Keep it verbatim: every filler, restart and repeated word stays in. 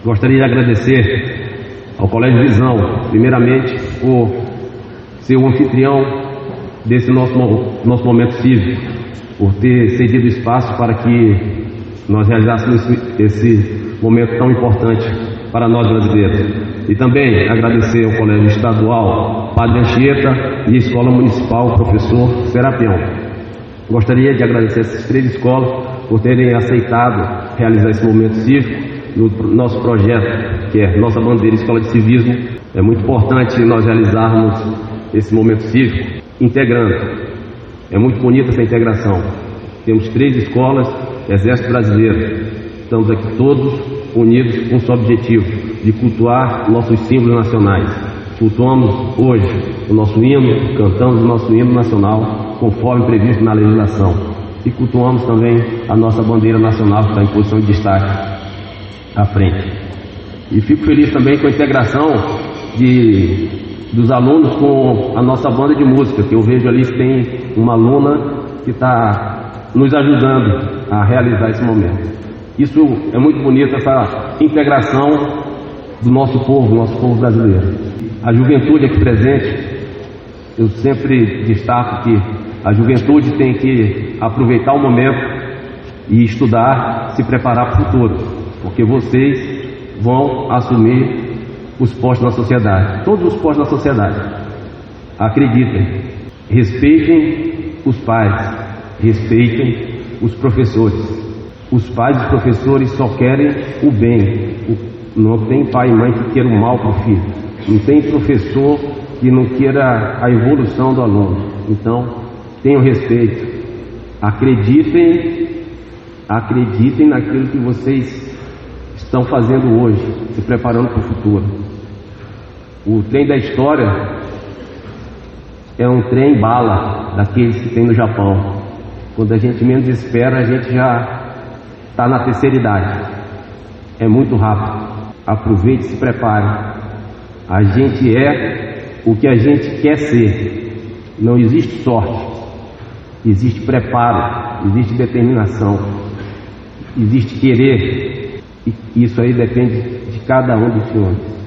Gostaria de agradecer ao Colégio Visão, primeiramente, por ser o anfitrião desse nosso, nosso momento cívico, por ter cedido espaço para que nós realizássemos esse, esse momento tão importante para nós brasileiros. E também agradecer ao Colégio Estadual Padre Anchieta e a Escola Municipal Professor Serapião. Gostaria de agradecer essas três escolas por terem aceitado realizar esse momento cívico no nosso projeto, que é Nossa Bandeira Escola de Civismo. É muito importante nós realizarmos esse momento cívico integrando. É muito bonita essa integração. Temos três escolas, Exército Brasileiro. Estamos aqui todos unidos com o só objetivo de cultuar nossos símbolos nacionais. Cultuamos hoje o nosso hino, cantamos o nosso hino nacional conforme previsto na legislação. E cultuamos também a nossa bandeira nacional, que está em posição de destaque à frente. E fico feliz também com a integração de, dos alunos com a nossa banda de música, que eu vejo ali que tem uma aluna que está nos ajudando a realizar esse momento. Isso é muito bonito, essa integração do nosso povo, do nosso povo brasileiro. A juventude aqui presente, eu sempre destaco que a juventude tem que aproveitar o momento e estudar, se preparar para o futuro, porque vocês vão assumir os postos na sociedade, todos os postos na sociedade. Acreditem, respeitem os pais, respeitem os professores. Os pais e os professores só querem o bem. Não tem pai e mãe que queiram o mal para o filho. Não tem professor que não queira a evolução do aluno. Então, tenham respeito. Acreditem, acreditem naquilo que vocês estão fazendo hoje, se preparando para o futuro. O trem da história é um trem bala daqueles que tem no Japão. Quando a gente menos espera, a gente já está na terceira idade. É muito rápido. Aproveite e se prepare. A gente é o que a gente quer ser. Não existe sorte. Existe preparo, existe determinação, existe querer. E isso aí depende de cada um dos senhores.